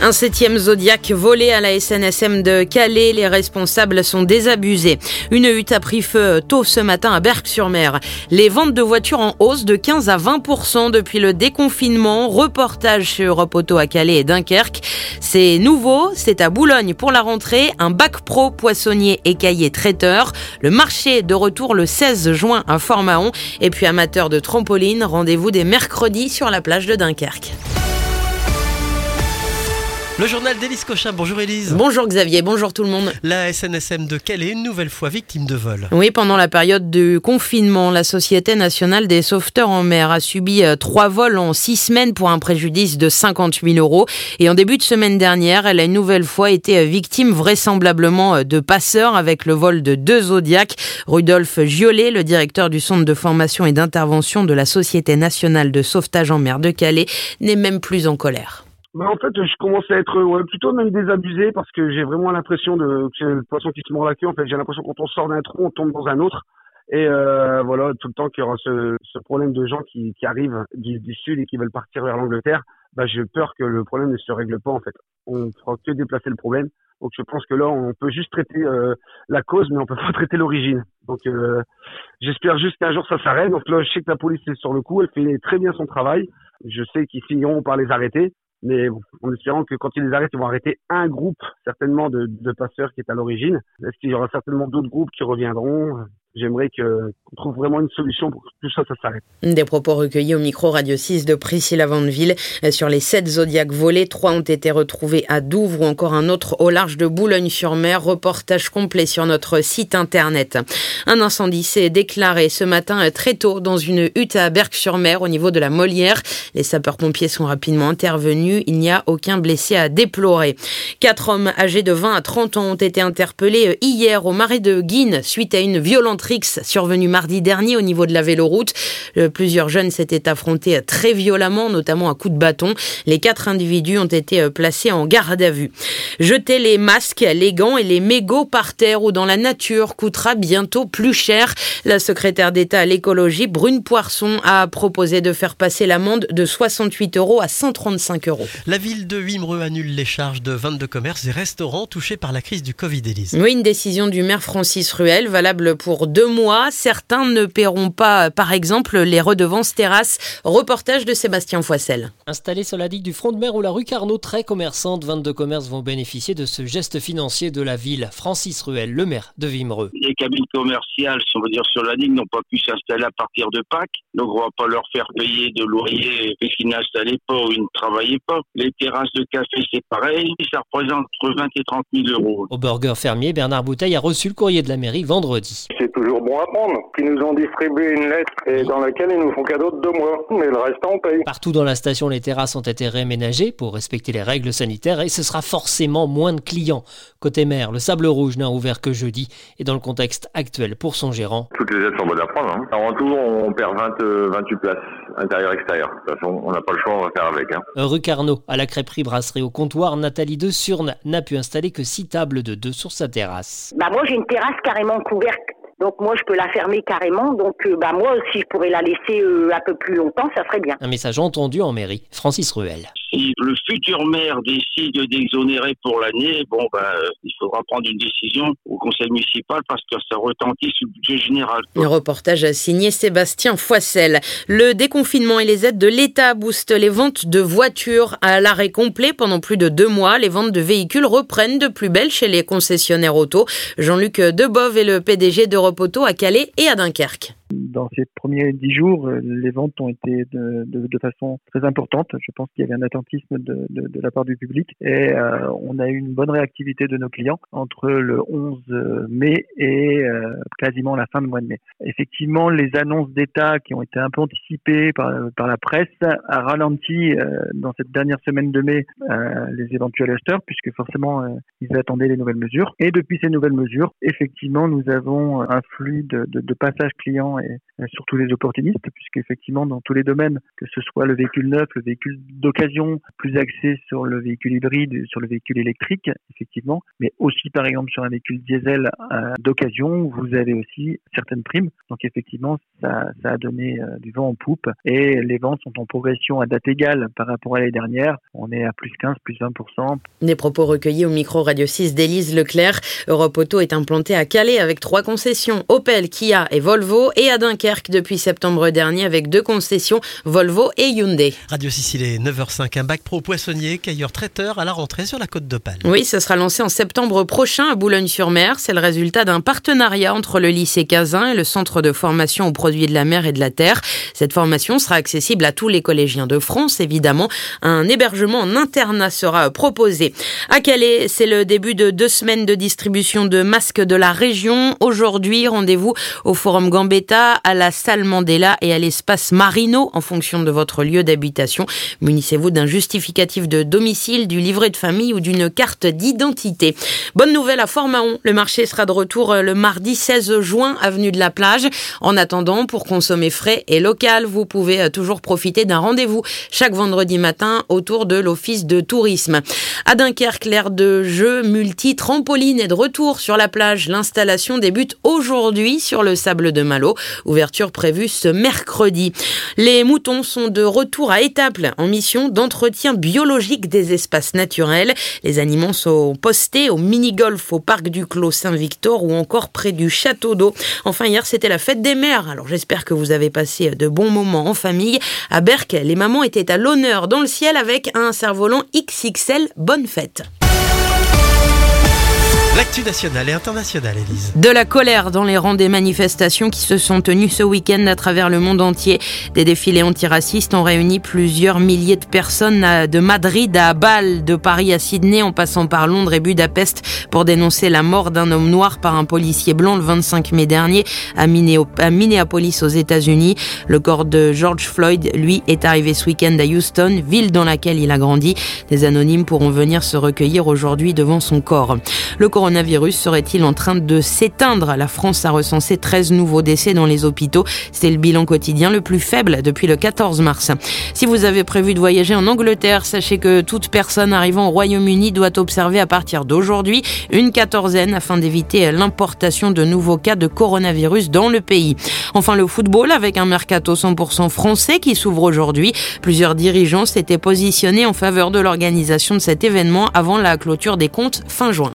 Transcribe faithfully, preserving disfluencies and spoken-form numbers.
Un septième Zodiac volé à la S N S M de Calais. Les responsables sont désabusés. Une hutte a pris feu tôt ce matin à Berck-sur-Mer. Les ventes de voitures en hausse de quinze à vingt pour cent depuis le déconfinement. Reportage chez Europe Auto à Calais et Dunkerque. C'est nouveau, c'est à Boulogne pour la rentrée. Un bac pro poissonnier, écaillé, traiteur. Le marché de retour le seize juin à Fort-Mahon. Et puis amateurs de trampoline, rendez-vous dès mercredi sur la plage de Dunkerque. Le journal d'Élise Cochin. Bonjour Élise. Bonjour Xavier, bonjour tout le monde. La S N S M de Calais, une nouvelle fois victime de vol. Oui, pendant la période du confinement, la Société nationale des sauveteurs en mer a subi trois vols en six semaines pour un préjudice de cinquante mille euros. Et en début de semaine dernière, elle a une nouvelle fois été victime vraisemblablement de passeurs avec le vol de deux Zodiac. Rudolf Giolet, le directeur du centre de formation et d'intervention de la Société nationale de sauvetage en mer de Calais, n'est même plus en colère. Bah en fait, je commence à être ouais, plutôt même désabusé parce que j'ai vraiment l'impression de que c'est le poisson qui se mord la queue. En fait, j'ai l'impression que quand on sort d'un trou, on tombe dans un autre. Et euh, voilà, tout le temps qu'il y aura ce, ce problème de gens qui, qui arrivent du, du sud et qui veulent partir vers l'Angleterre, bah j'ai peur que le problème ne se règle pas en fait. On ne fera que déplacer le problème. Donc je pense que là, on peut juste traiter euh, la cause, mais on peut pas traiter l'origine. Donc euh, j'espère juste qu'un jour ça s'arrête. Donc là, je sais que la police est sur le coup, elle fait très bien son travail. Je sais qu'ils finiront par les arrêter. Mais bon, en espérant que quand ils les arrêtent, ils vont arrêter un groupe, certainement, de, de passeurs qui est à l'origine. Est-ce qu'il y aura certainement d'autres groupes qui reviendront ? J'aimerais que, qu'on trouve vraiment une solution pour que tout ça, ça s'arrête. Des propos recueillis au micro Radio six de Priscilla Vandeville. Sur les sept Zodiacs volés, trois ont été retrouvés à Douvres ou encore un autre au large de Boulogne-sur-Mer. Reportage complet sur notre site internet. Un incendie s'est déclaré ce matin très tôt dans une hutte à Berck-sur-Mer au niveau de la Molière. Les sapeurs-pompiers sont rapidement intervenus. Il n'y a aucun blessé à déplorer. Quatre hommes âgés de vingt à trente ans ont été interpellés hier au marais de Guines suite à une violente rixe survenue mardi dernier au niveau de la véloroute. Euh, plusieurs jeunes s'étaient affrontés très violemment, notamment à coups de bâton. Les quatre individus ont été placés en garde à vue. Jeter les masques, les gants et les mégots par terre ou dans la nature coûtera bientôt plus cher. La secrétaire d'État à l'écologie, Brune Poirson, a proposé de faire passer l'amende de soixante-huit euros à cent trente-cinq euros. La ville de Wimereux annule les charges de vingt-deux commerces et restaurants touchés par la crise du Covid, Élise. Oui, une décision du maire Francis Ruel, valable pour deux mois. Certains ne paieront pas, par exemple, les redevances terrasses. Reportage de Sébastien Foissel. Installés sur la digue du front de mer ou la rue Carnot, très commerçante, vingt-deux commerces vont bénéficier de ce geste financier de la ville. Francis Ruel, le maire de Wimereux. Les cabines commerciales, si on veut dire sur la digue, n'ont pas pu s'installer à partir de Pâques. Donc on va pas leur faire payer de loyer puisqu'ils n'installaient pas ou ils ne travaillaient pas. Les terrasses de café, c'est pareil. Ça représente entre vingt et trente mille euros. Au burger fermier, Bernard Bouteille a reçu le courrier de la mairie vendredi. C'est toujours bon à prendre. Ils nous ont distribué une lettre et dans laquelle ils nous font cadeau de deux mois. Mais le reste, on paye. Partout dans la station, les terrasses ont été réaménagées pour respecter les règles sanitaires et ce sera forcément moins de clients. Côté mer, le Sable Rouge n'a ouvert que jeudi et dans le contexte actuel pour son gérant. Toutes les aides sont bonnes à prendre. Hein. En tout, on perd vingt, vingt-huit places, intérieur-extérieur. De toute façon, on n'a pas le choix, on va faire avec. Hein. Rue Carnot, à la crêperie brasserie au comptoir, Nathalie de Surne n'a pu installer que six tables de deux sur sa terrasse. Bah moi, j'ai une terrasse carrément couverte. Donc moi, je peux la fermer carrément. Donc euh, bah moi, si je pourrais la laisser euh, un peu plus longtemps, ça serait bien. Un message entendu en mairie. Francis Ruel. Si le futur maire décide d'exonérer pour l'année, bon ben, euh, il faudra prendre une décision au conseil municipal parce que ça retentit sur le budget général. Un reportage signé Sébastien Foissel. Le déconfinement et les aides de l'État boostent les ventes de voitures à l'arrêt complet pendant plus de deux mois. Les ventes de véhicules reprennent de plus belle chez les concessionnaires auto. Jean-Luc Debove est le P D G d'Europe Auto à Calais et à Dunkerque. Dans ces premiers dix jours, les ventes ont été de, de, de façon très importante. Je pense qu'il y avait un attentisme de, de, de la part du public et euh, on a eu une bonne réactivité de nos clients entre le onze mai et euh, quasiment la fin du mois de mai. Effectivement, les annonces d'État qui ont été un peu anticipées par, par la presse a ralenti euh, dans cette dernière semaine de mai euh, les éventuels acheteurs puisque forcément euh, ils attendaient les nouvelles mesures. Et depuis ces nouvelles mesures, effectivement, nous avons un flux de, de, de passages clients et surtout les opportunistes, puisqu'effectivement dans tous les domaines, que ce soit le véhicule neuf, le véhicule d'occasion, plus axé sur le véhicule hybride, sur le véhicule électrique, effectivement, mais aussi par exemple sur un véhicule diesel euh, d'occasion, vous avez aussi certaines primes. Donc effectivement, ça, ça a donné euh, du vent en poupe et les ventes sont en progression à date égale par rapport à l'année dernière. On est à plus quinze, plus vingt pour cent. Des propos recueillis au micro Radio six d'Élise Leclerc. Europe Auto est implanté à Calais avec trois concessions, Opel, Kia et Volvo, et à Dunkerque depuis septembre dernier avec deux concessions, Volvo et Hyundai. Radio six, il est neuf heures cinq, un bac pro poissonnier, cueilleur traiteur à la rentrée sur la Côte d'Opale. Oui, ce sera lancé en septembre prochain à Boulogne-sur-Mer. C'est le résultat d'un partenariat entre le lycée Cazin et le centre de formation aux produits de la mer et de la terre. Cette formation sera accessible à tous les collégiens de France, évidemment. Un hébergement en internat sera proposé. À Calais, c'est le début de deux semaines de distribution de masques de la région. Aujourd'hui, rendez-vous au Forum Gambetta, à la salle Mandela et à l'espace Marino en fonction de votre lieu d'habitation. Munissez-vous d'un justificatif de domicile, du livret de famille ou d'une carte d'identité. Bonne nouvelle à Fort-Mahon, le marché sera de retour le mardi seize juin, avenue de la Plage. En attendant, pour consommer frais et local, vous pouvez toujours profiter d'un rendez-vous chaque vendredi matin autour de l'office de tourisme. À Dunkerque, l'aire de jeu multi-trampoline est de retour sur la plage. L'installation débute aujourd'hui sur le sable de Malo. Ouverture prévue ce mercredi. Les moutons sont de retour à Étaples en mission d'entretien biologique des espaces naturels. Les animaux sont postés au mini-golf au parc du Clos Saint-Victor ou encore près du château d'eau. Enfin, hier, c'était la fête des mères. Alors, j'espère que vous avez passé de bons moments en famille. À Berck, les mamans étaient à l'honneur dans le ciel avec un cerf-volant X X L. Bonne fête. L'actu nationale et internationale, Élise. De la colère dans les rangs des manifestations qui se sont tenues ce week-end à travers le monde entier. Des défilés antiracistes ont réuni plusieurs milliers de personnes de Madrid à Bâle, de Paris à Sydney, en passant par Londres et Budapest pour dénoncer la mort d'un homme noir par un policier blanc le vingt-cinq mai dernier à Minneapolis aux États-Unis. Le corps de George Floyd, lui, est arrivé ce week-end à Houston, ville dans laquelle il a grandi. Des anonymes pourront venir se recueillir aujourd'hui devant son corps. Le coronavirus serait-il en train de s'éteindre ? La France a recensé treize nouveaux décès dans les hôpitaux. C'est le bilan quotidien le plus faible depuis le quatorze mars. Si vous avez prévu de voyager en Angleterre, sachez que toute personne arrivant au Royaume-Uni doit observer à partir d'aujourd'hui une quatorzaine afin d'éviter l'importation de nouveaux cas de coronavirus dans le pays. Enfin, le football avec un mercato cent pour cent français qui s'ouvre aujourd'hui. Plusieurs dirigeants s'étaient positionnés en faveur de l'organisation de cet événement avant la clôture des comptes fin juin.